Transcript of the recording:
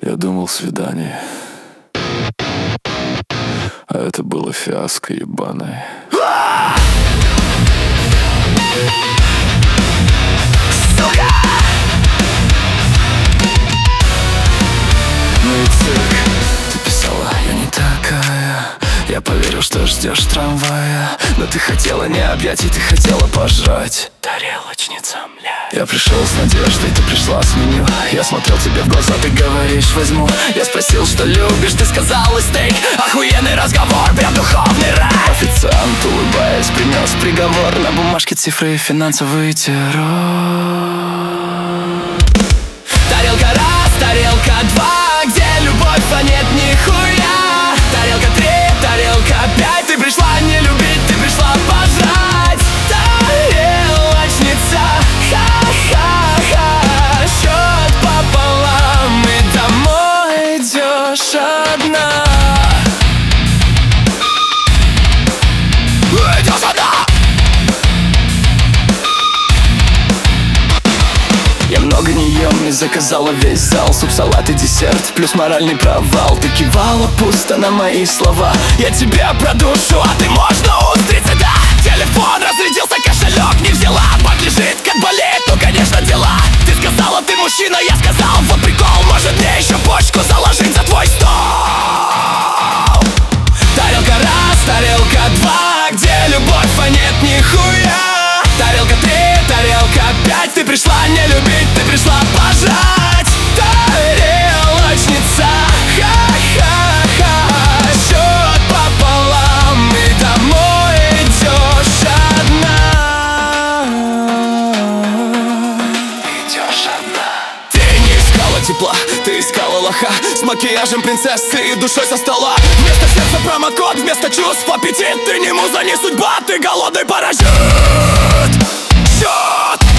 Я думал, свидание, а это было фиаско ебаное. Сука! Ну и цирк. Ты писала, я не такая. Я поверил, что ждешь трамвая, но ты хотела не объятий, ты хотела пожрать. Тарелочница, блядь. Я пришел с надеждой, ты пришла с меню. Я смотрел тебе в глаза, ты говоришь, возьму. Я спросил, что любишь, ты сказала стейк. Охуенный разговор, прям духовный рай. Официант, улыбаясь, принес приговор. На бумажке цифры и финансовый террор. Тарелка раз, тарелка два, где любовь, а нет нихуя. Тарелка три, тарелка пять, ты пришла не любить, ты пришла пожрать. Тарелочница, ха-ха-ха, счет пополам, и домой идешь одна. Идешь одна. Я много не ем и заказала весь зал. Суп, салат и десерт, плюс моральный провал. Ты кивала пусто на мои слова. Я тебя про душу, а ты можно устрицы, да. Телефон разрядился, кошелек не взяла. Бак лежит, как болеет, ну конечно дела. Ты сказала, ты мужчина, я сказал, вот прикол. Может мне еще почку заложить за твой стол. Тарелка раз, тарелка два, где любовь, а нет нихуя. Тарелка три, тарелка пять, ты пришла не любить, ты пришла пожрать. Тарелочница, ха-ха-ха, счет пополам, и домой идешь одна. Идешь одна. Ты не искала тепла, ты искала лоха с макияжем принцессы и душой со стола. Вместо сердца промокод, вместо чувств аппетит. Ты не муза, не судьба, ты голодный паразит. Счет